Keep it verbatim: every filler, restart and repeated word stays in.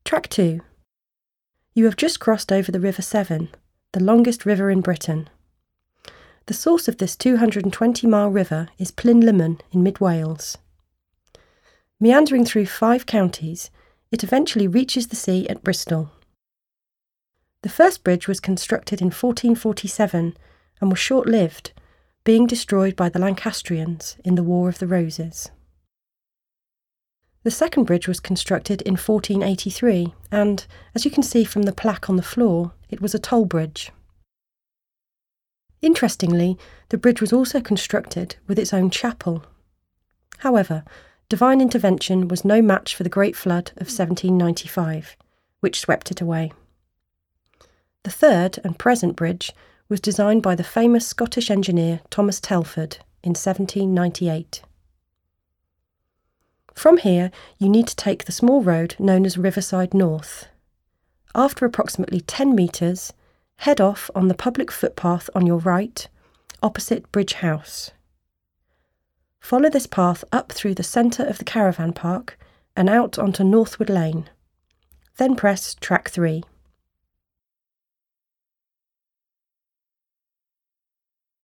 Track two. You have just crossed over the River Severn, the longest river in Britain. The source of this two hundred twenty mile river is Plynlimmon in mid-Wales. Meandering through five counties, it eventually reaches the sea at Bristol. The first bridge was constructed in fourteen forty-seven and was short-lived, being destroyed by the Lancastrians in the War of the Roses. The second bridge was constructed in fourteen eighty-three and, as you can see from the plaque on the floor, it was a toll bridge. Interestingly, the bridge was also constructed with its own chapel. However, divine intervention was no match for the Great Flood of seventeen ninety-five, which swept it away. The third and present bridge was designed by the famous Scottish engineer Thomas Telford in seventeen ninety-eight. From here, you need to take the small road known as Riverside North. After approximately ten metres, head off on the public footpath on your right, opposite Bridge House. Follow this path up through the centre of the caravan park and out onto Northwood Lane. Then press track three.